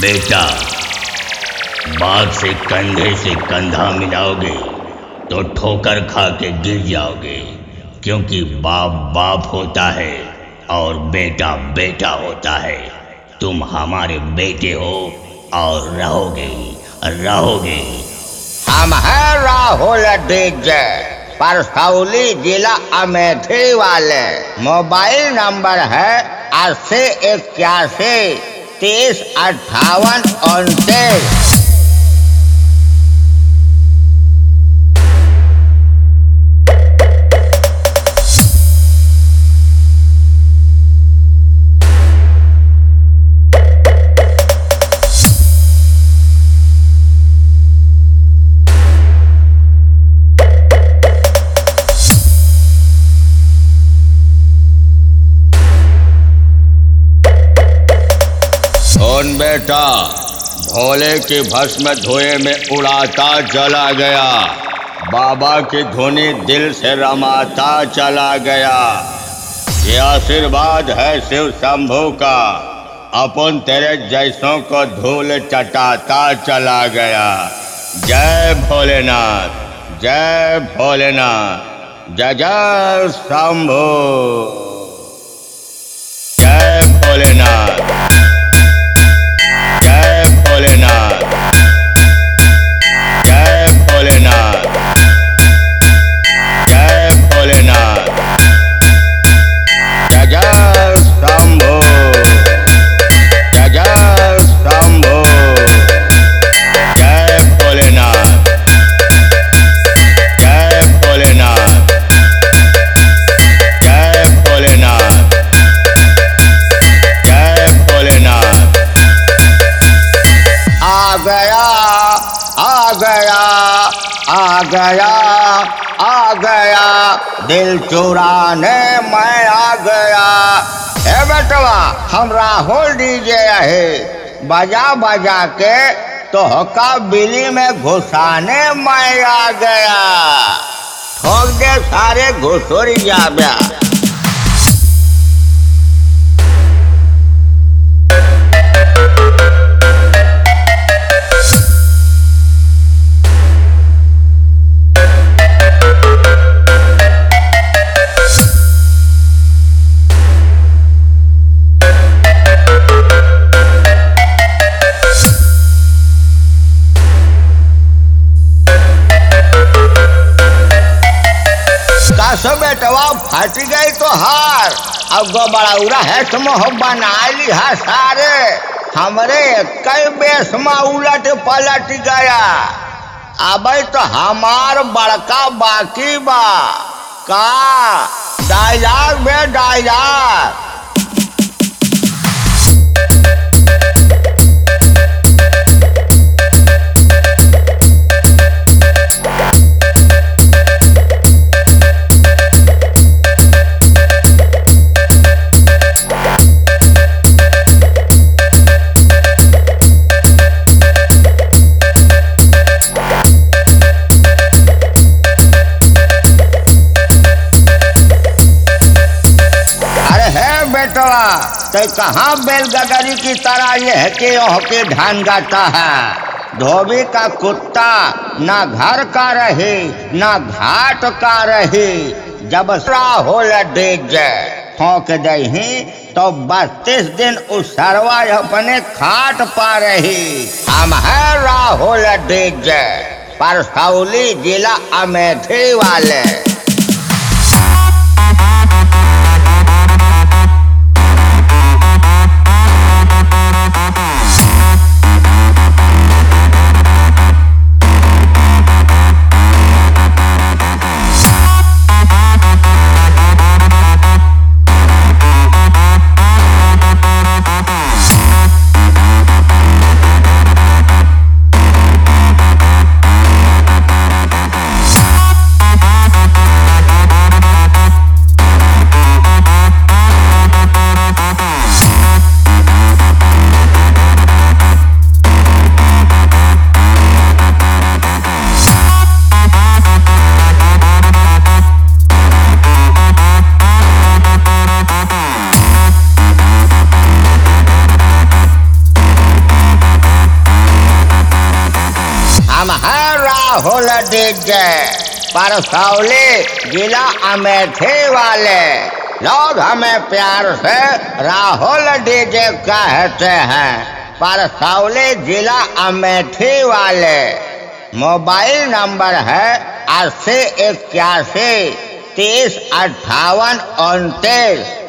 बेटा, बाप से कंधे से कंधा मिलाओगे तो ठोकर खा के गिर जाओगे, क्योंकि बाप बाप होता है और बेटा बेटा होता है। तुम हमारे बेटे हो और रहोगे रहोगे। हम हैं राहुल डीजे, परसौली जिला अमेठी वाले। मोबाइल नंबर है 8081305829। कौन बेटा भोले की भस्म धुएं में उड़ाता चला गया, बाबा की धुनी दिल से रमाता चला गया। ये आशीर्वाद है शिव शंभू का, अपन तेरे जैसों को धूल चटाता चला गया। जय भोलेनाथ, जय भोलेनाथ, जय जय शंभू, जय भोलेनाथ, जय भोलेनाथ, जय भोलेनाथ, जय भोलेनाथ, जय जय शंभू, जय जय शंभू, जय भोलेनाथ, जय भोलेनाथ, जय भोलेनाथ, जय भोलेनाथ। आ गया आ गया आ गया आ गया, दिल चुराने मैं आ गया। हे बेटवा, हम राहुल डीजे है, बजा बजा के तो हका बिली में घुसाने मैं आ गया। ठोक दे सारे घुसोरिया ब्या। कसो बेटवा फट गई तो हार, अब गोबड़ा उड़ा है तुम बना लिहा सारे। हमरे कई बेस में उलट पलट गया, अब तो हमार बड़का बाकी बा। का डायलॉग में डायलॉग। तो कहाँ बैलगाड़ी की तरह यह के ढान गाता है। धोबी का कुत्ता ना घर का रहे ना घाट का रहे, जब राहुल डीजे ठोक दही तो 32 दिन उस सरवा अपने खाट पा रही। हम है राहुल डीजे, परसौली जिला अमेठी वाले। राहुल डीजे परसौली जिला अमेठी वाले लोग हमें प्यार से राहुल डीजे कहते हैं। परसौली जिला अमेठी वाले। मोबाइल नंबर है 8081 3058 29।